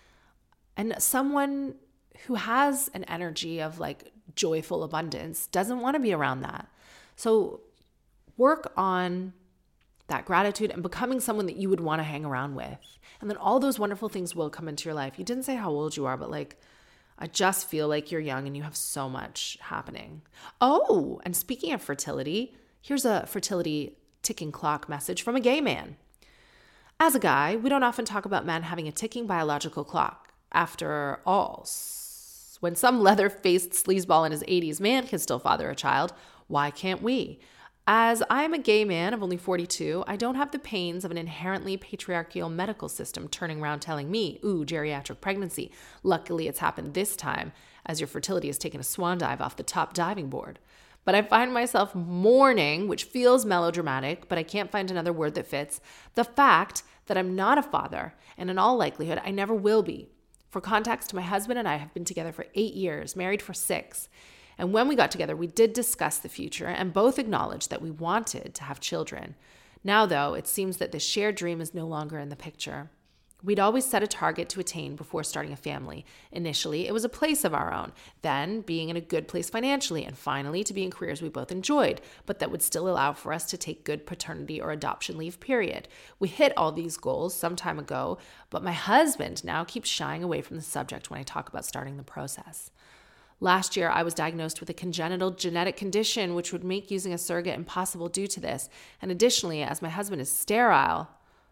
And someone who has an energy of like joyful abundance doesn't want to be around that. So work on that gratitude and becoming someone that you would want to hang around with. And then all those wonderful things will come into your life. You didn't say how old you are, but like, I just feel like you're young and you have so much happening. Oh, and speaking of fertility, here's a fertility ticking clock message from a gay man. As a guy, we don't often talk about men having a ticking biological clock. After all, when some leather-faced sleazeball in his eighties man can still father a child, why can't we? As I'm a gay man of only forty-two, I don't have the pains of an inherently patriarchal medical system turning around telling me, ooh, geriatric pregnancy. Luckily, it's happened this time, as your fertility has taken a swan dive off the top diving board. But I find myself mourning, which feels melodramatic, but I can't find another word that fits, the fact that I'm not a father, and in all likelihood, I never will be. For context, my husband and I have been together for eight years, married for six. And when we got together, we did discuss the future and both acknowledged that we wanted to have children. Now, though, it seems that this shared dream is no longer in the picture. We'd always set a target to attain before starting a family. Initially, it was a place of our own, then being in a good place financially, and finally to be in careers we both enjoyed, but that would still allow for us to take good paternity or adoption leave, period. We hit all these goals some time ago, but my husband now keeps shying away from the subject when I talk about starting the process. Last year, I was diagnosed with a congenital genetic condition, which would make using a surrogate impossible due to this. And additionally, as my husband is sterile,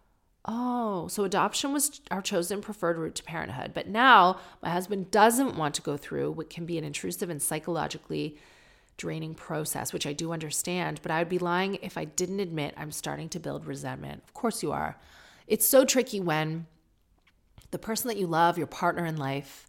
oh, so adoption was our chosen preferred route to parenthood. But now my husband doesn't want to go through what can be an intrusive and psychologically draining process, which I do understand, but I would be lying if I didn't admit I'm starting to build resentment. Of course you are. It's so tricky when the person that you love, your partner in life,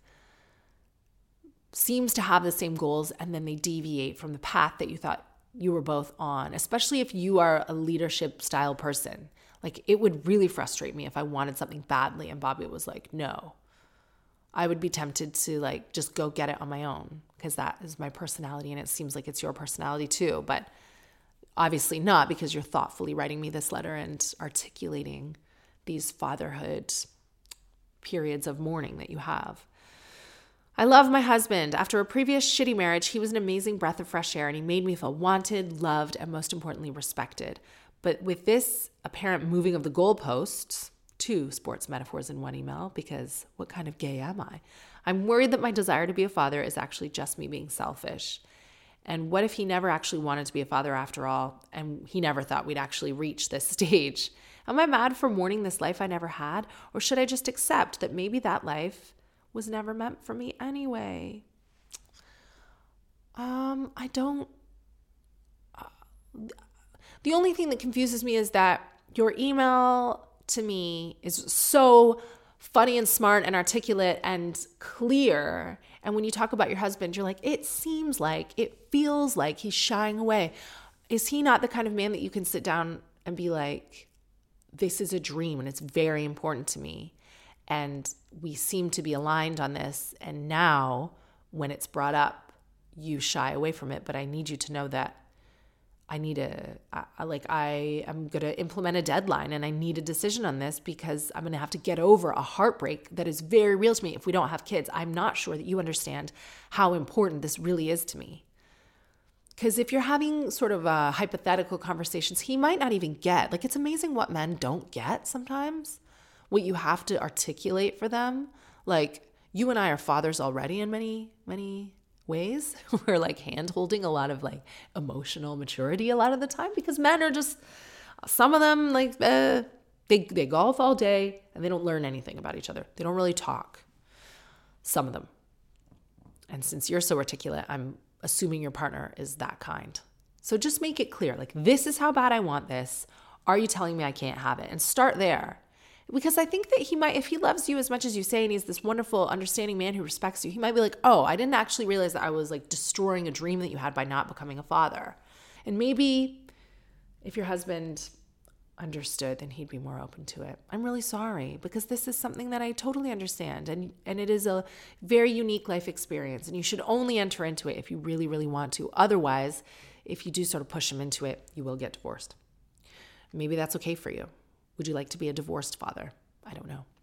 seems to have the same goals and then they deviate from the path that you thought you were both on, especially if you are a leadership style person. Like, it would really frustrate me if I wanted something badly and Bobby was like, no. I would be tempted to like just go get it on my own because that is my personality and it seems like it's your personality too. But obviously not, because you're thoughtfully writing me this letter and articulating these fatherhood periods of mourning that you have. I love my husband. After a previous shitty marriage, he was an amazing breath of fresh air and he made me feel wanted, loved, and most importantly, respected. But with this apparent moving of the goalposts, two sports metaphors in one email, because what kind of gay am I? I'm worried that my desire to be a father is actually just me being selfish. And what if he never actually wanted to be a father after all, and he never thought we'd actually reach this stage? Am I mad for mourning this life I never had? Or should I just accept that maybe that life was never meant for me anyway? Um, I don't... Uh, the only thing that confuses me is that your email to me is so funny and smart and articulate and clear. And when you talk about your husband, you're like, it seems like, it feels like he's shying away. Is he not the kind of man that you can sit down and be like, this is a dream and it's very important to me, and we seem to be aligned on this, and now when it's brought up, you shy away from it, but I need you to know that I need a, I, like I am going to implement a deadline and I need a decision on this because I'm going to have to get over a heartbreak that is very real to me if we don't have kids. I'm not sure that you understand how important this really is to me. Because if you're having sort of uh, hypothetical conversations, he might not even get. Like, it's amazing what men don't get sometimes, what you have to articulate for them. Like, you and I are fathers already in many, many ways. We're like hand-holding a lot of like emotional maturity a lot of the time, because men are just, some of them like uh, they they golf all day and they don't learn anything about each other. They don't really talk, some of them. And since you're so articulate, I'm assuming your partner is that kind. So just make it clear, like, this is how bad I want this. Are you telling me I can't have it? And start there. Because I think that he might, if he loves you as much as you say, and he's this wonderful, understanding man who respects you, he might be like, oh, I didn't actually realize that I was like destroying a dream that you had by not becoming a father. And maybe if your husband, understood, then he'd be more open to it. I'm really sorry, because this is something that I totally understand. And, and it is a very unique life experience. And you should only enter into it if you really, really want to. Otherwise, if you do sort of push him into it, you will get divorced. Maybe that's okay for you. Would you like to be a divorced father? I don't know.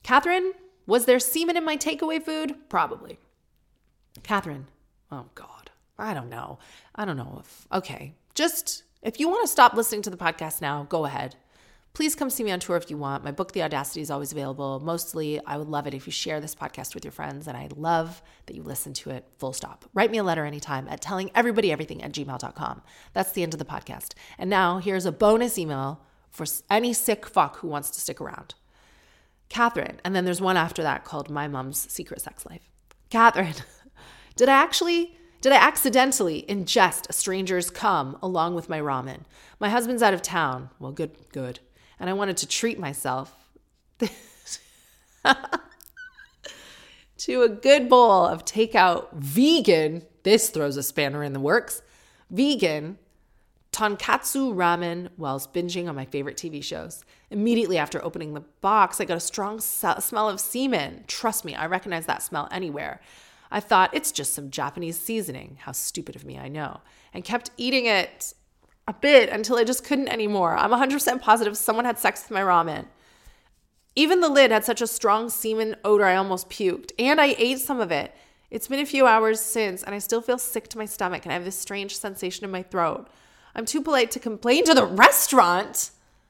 Catherine, was there semen in my takeaway food? Probably. Catherine, oh God, I don't know. I don't know if, okay, just if you want to stop listening to the podcast now, go ahead. Please come see me on tour if you want. My book, The Audacity, is always available. Mostly, I would love it if you share this podcast with your friends, and I love that you listen to it full stop. Write me a letter anytime at tellingeverybodyeverything at gmail dot com. That's the end of the podcast. And now here's a bonus email for any sick fuck who wants to stick around. Catherine, and then there's one after that called My Mom's Secret Sex Life. Catherine, did I actually... Did I accidentally ingest a stranger's cum along with my ramen? My husband's out of town. Well, good, good. And I wanted to treat myself to a good bowl of takeout vegan, this throws a spanner in the works, vegan tonkatsu ramen whilst binging on my favorite T V shows. Immediately after opening the box, I got a strong smell of semen. Trust me, I recognize that smell anywhere. I thought, it's just some Japanese seasoning. How stupid of me, I know. And kept eating it a bit until I just couldn't anymore. I'm one hundred percent positive someone had sex with my ramen. Even the lid had such a strong semen odor, I almost puked. And I ate some of it. It's been a few hours since, and I still feel sick to my stomach, and I have this strange sensation in my throat. I'm too polite to complain to the restaurant.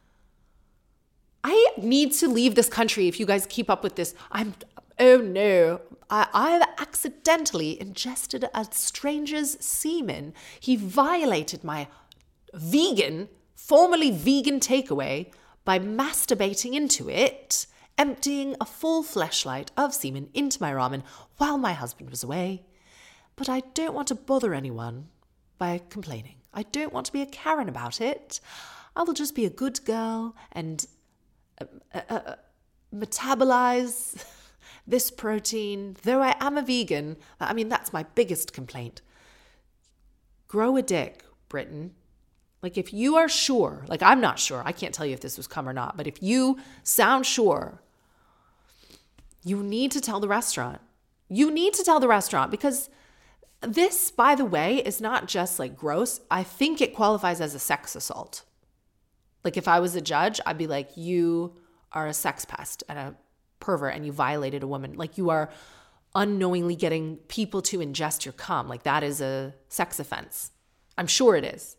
I need to leave this country if you guys keep up with this. I'm... Oh no, I, I've accidentally ingested a stranger's semen. He violated my vegan, formerly vegan takeaway by masturbating into it, emptying a full fleshlight of semen into my ramen while my husband was away. But I don't want to bother anyone by complaining. I don't want to be a Karen about it. I will just be a good girl and uh, uh, uh, metabolize... this protein, though I am a vegan, I mean, that's my biggest complaint. Grow a dick, Britain. Like, if you are sure, like, I'm not sure, I can't tell you if this was cum or not, but if you sound sure, you need to tell the restaurant. You need to tell the restaurant because this, by the way, is not just like gross. I think it qualifies as a sex assault. Like, if I was a judge, I'd be like, you are a sex pest and a pervert and you violated a woman. Like, you are unknowingly getting people to ingest your cum. Like, that is a sex offense. I'm sure it is.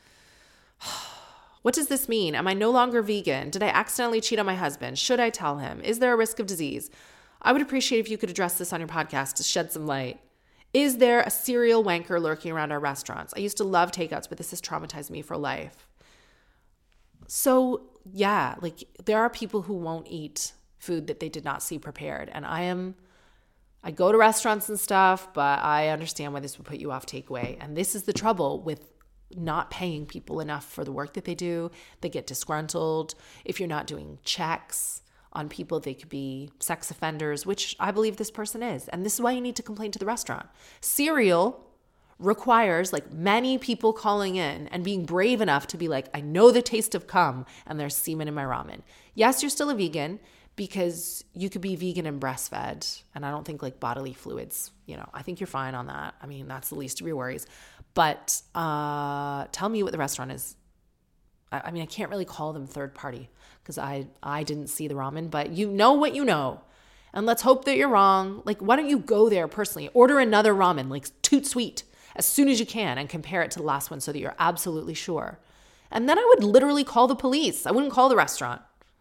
What does this mean? Am I no longer vegan? Did I accidentally cheat on my husband? Should I tell him? Is there a risk of disease? I would appreciate if you could address this on your podcast to shed some light. Is there a serial wanker lurking around our restaurants? I used to love takeouts, but this has traumatized me for life. So yeah, like, there are people who won't eat food that they did not see prepared. And I am, I go to restaurants and stuff, but I understand why this would put you off takeaway. And this is the trouble with not paying people enough for the work that they do. They get disgruntled. If you're not doing checks on people, they could be sex offenders, which I believe this person is. And this is why you need to complain to the restaurant. Cereal requires like many people calling in and being brave enough to be like, I know the taste of cum and there's semen in my ramen. Yes, you're still a vegan, because you could be vegan and breastfed, and I don't think like bodily fluids, you know, I think you're fine on that. I mean, that's the least of your worries. But uh, tell me what the restaurant is. I, I mean, I can't really call them third party because I, I didn't see the ramen, but you know what you know. And let's hope that you're wrong. Like, why don't you go there personally? Order another ramen, like toot sweet, as soon as you can and compare it to the last one so that you're absolutely sure. And then I would literally call the police. I wouldn't call the restaurant.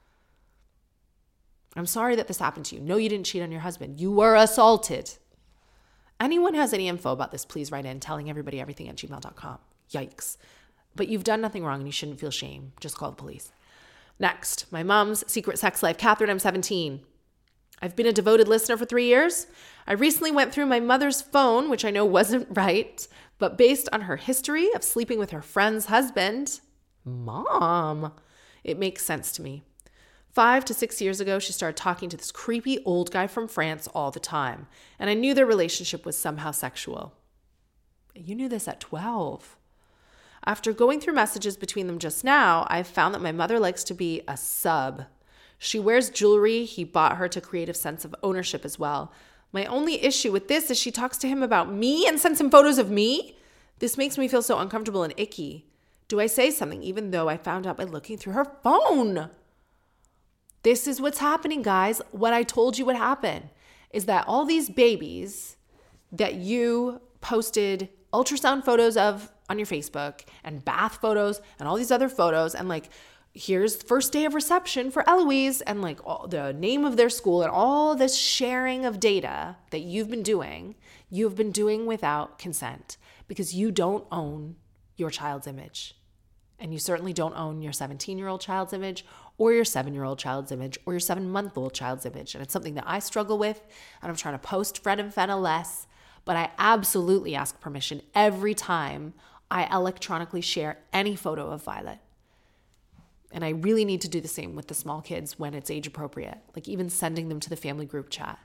I'm sorry that this happened to you. No, you didn't cheat on your husband. You were assaulted. Anyone has any info about this, please write in, telling everybody everything at gmail dot com. Yikes. But you've done nothing wrong and you shouldn't feel shame. Just call the police. Next, my mom's secret sex life. Catherine, I'm seventeen. I've been a devoted listener for three years. I recently went through my mother's phone, which I know wasn't right, but based on her history of sleeping with her friend's husband, Mom, it makes sense to me. Five to six years ago, she started talking to this creepy old guy from France all the time, and I knew their relationship was somehow sexual. You knew this at twelve. After going through messages between them just now, I've found that my mother likes to be a sub. She wears jewelry he bought her to create a sense of ownership as well. My only issue with this is she talks to him about me and sends him photos of me. This makes me feel so uncomfortable and icky. Do I say something even though I found out by looking through her phone? This is what's happening, guys. What I told you would happen is that all these babies that you posted ultrasound photos of on your Facebook and bath photos and all these other photos and like, here's the first day of reception for Eloise and like all the name of their school and all this sharing of data that you've been doing, you've been doing without consent because you don't own your child's image. And you certainly don't own your seventeen-year-old child's image or your seven-year-old child's image or your seven-month-old child's image. And it's something that I struggle with, and I'm trying to post Fred and Fenna less, but I absolutely ask permission every time I electronically share any photo of Violet. And I really need to do the same with the small kids when it's age appropriate, like even sending them to the family group chat.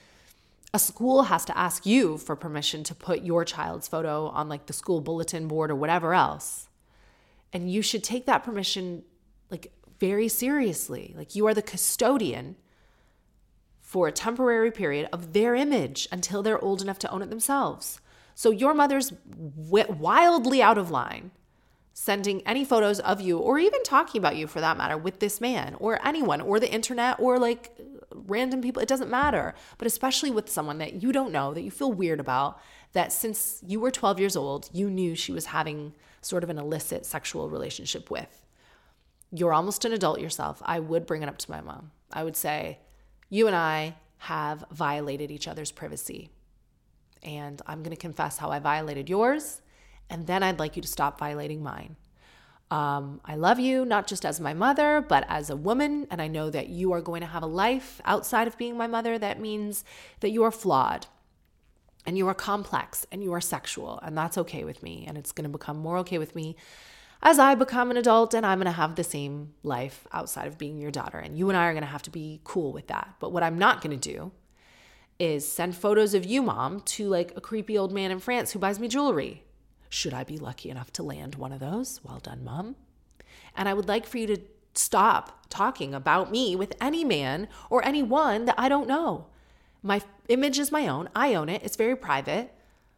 A school has to ask you for permission to put your child's photo on like the school bulletin board or whatever else. And you should take that permission like very seriously. Like you are the custodian for a temporary period of their image until they're old enough to own it themselves. So your mother's w- wildly out of line sending any photos of you or even talking about you for that matter with this man or anyone or the internet or like random people. It doesn't matter. But especially with someone that you don't know, that you feel weird about, that since you were twelve years old, you knew she was having sort of an illicit sexual relationship with. You're almost an adult yourself. I would bring it up to my mom. I would say, you and I have violated each other's privacy. And I'm going to confess how I violated yours. And then I'd like you to stop violating mine. Um, I love you, not just as my mother, but as a woman. And I know that you are going to have a life outside of being my mother. That means that you are flawed and you are complex and you are sexual. And that's okay with me. And it's going to become more okay with me as I become an adult and I'm going to have the same life outside of being your daughter. And you and I are going to have to be cool with that. But what I'm not going to do is send photos of you, Mom, to like a creepy old man in France who buys me jewelry. Should I be lucky enough to land one of those? Well done, Mom. And I would like for you to stop talking about me with any man or anyone that I don't know. My image is my own. I own it. It's very private.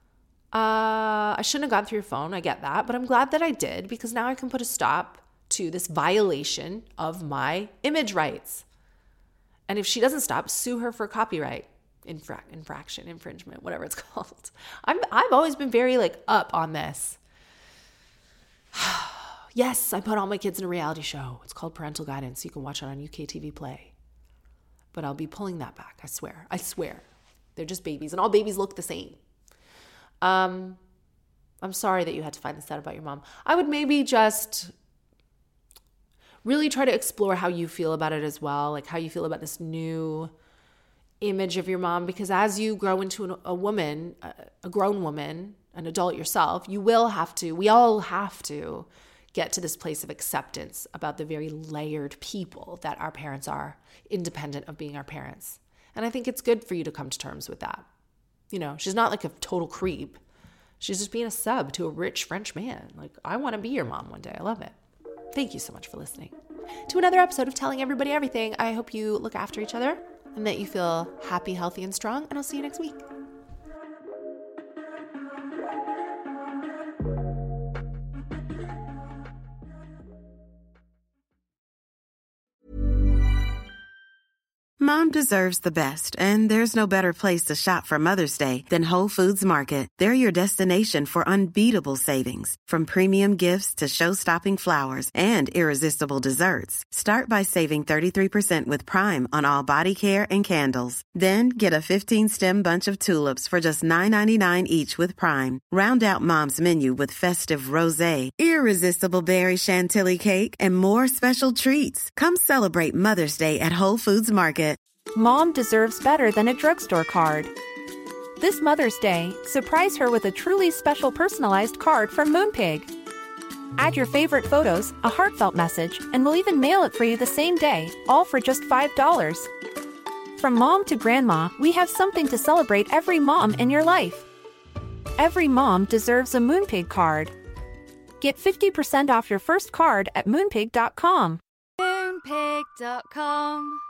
Uh, I shouldn't have gone through your phone. I get that. But I'm glad that I did because now I can put a stop to this violation of my image rights. And if she doesn't stop, sue her for copyright. Infra- infraction, infringement, whatever it's called. I'm, I've always been very like up on this. Yes, I put all my kids in a reality show. It's called Parental Guidance. You can watch it on U K T V Play. But I'll be pulling that back. I swear. I swear. They're just babies and all babies look the same. Um, I'm sorry that you had to find this out about your mom. I would maybe just really try to explore how you feel about it as well. Like how you feel about this new image of your mom, because as you grow into an, a woman, a, a grown woman, an adult yourself, you will have to, we all have to get to this place of acceptance about the very layered people that our parents are, independent of being our parents. And I think it's good for you to come to terms with that. You know, she's not like a total creep. She's just being a sub to a rich French man. Like, I want to be your mom one day. I love it. Thank you so much for listening to another episode of Telling Everybody Everything. I hope you look after each other and that you feel happy, healthy, and strong. And I'll see you next week. Mom deserves the best, and there's no better place to shop for Mother's Day than Whole Foods Market. They're your destination for unbeatable savings, from premium gifts to show-stopping flowers and irresistible desserts. Start by saving thirty-three percent with Prime on all body care and candles. Then get a fifteen-stem bunch of tulips for just nine ninety-nine each with Prime. Round out Mom's menu with festive rosé, irresistible berry chantilly cake, and more special treats. Come celebrate Mother's Day at Whole Foods Market. Mom deserves better than a drugstore card. This Mother's Day, surprise her with a truly special personalized card from Moonpig. Add your favorite photos, a heartfelt message, and we'll even mail it for you the same day, all for just five dollars. From mom to grandma, we have something to celebrate every mom in your life. Every mom deserves a Moonpig card. Get fifty percent off your first card at moonpig dot com. Moonpig dot com